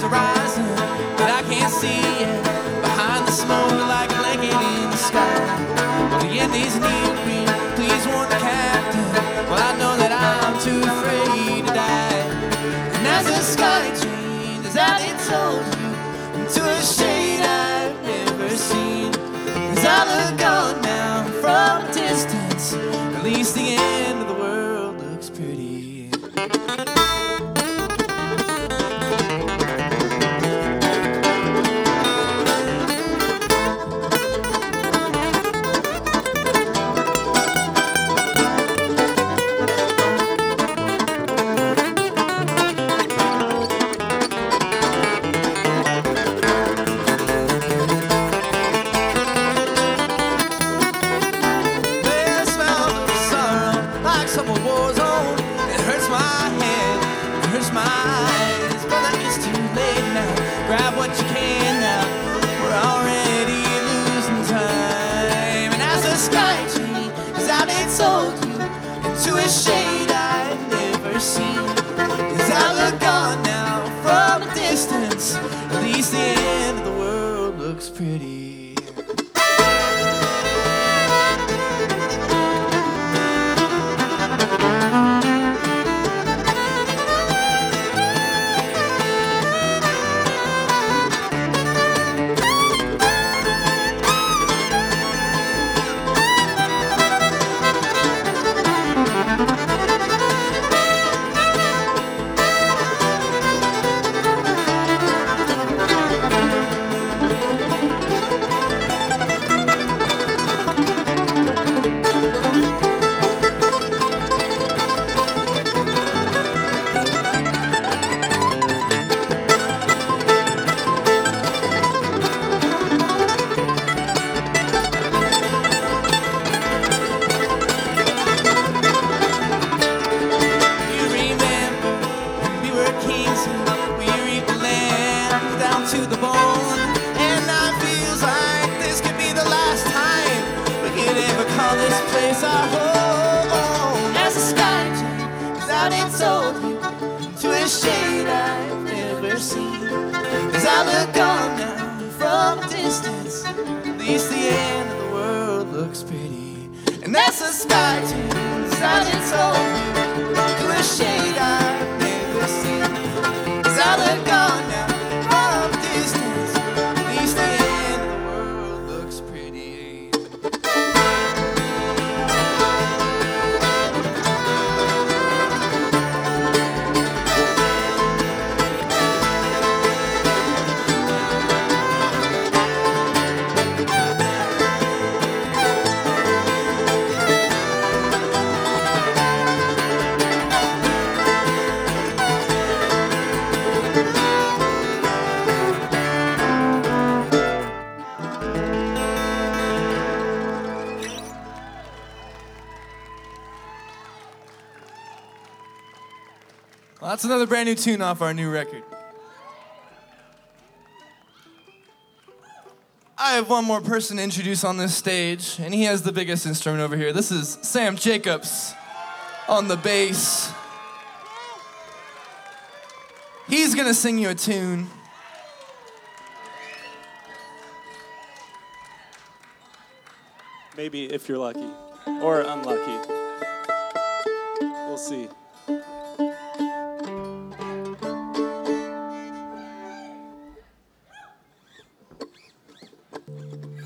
are rising, but I can't see it. Behind the smoke like a blanket in the sky. Well, the end is near me, please warn the captain. Well, I know that I'm too afraid to die. And as the sky changes, as it told you, into a shade I've never seen. As I look on now from a distance, at least the end of the world looks pretty. Grab what you can now, we're already losing time. And as the sky changes out its old you into a shade I've never seen. As I look on now from a distance, at least the end of the world looks pretty. To the bone, and I feels like this could be the last time we could ever call this place our home. As the sky changes out its old you to a shade I've never seen. As I look on now from a distance, at least the end of the world looks pretty. And as the sky changes out its old you to a shade I've never seen. As I look on now from a distance, at least the end of the world looks pretty. Well, that's another brand new tune off our new record. I have one more person to introduce on this stage, and he has the biggest instrument over here. This is Sam Jacobs on the bass. He's gonna sing you a tune. Maybe if you're lucky or unlucky. We'll see.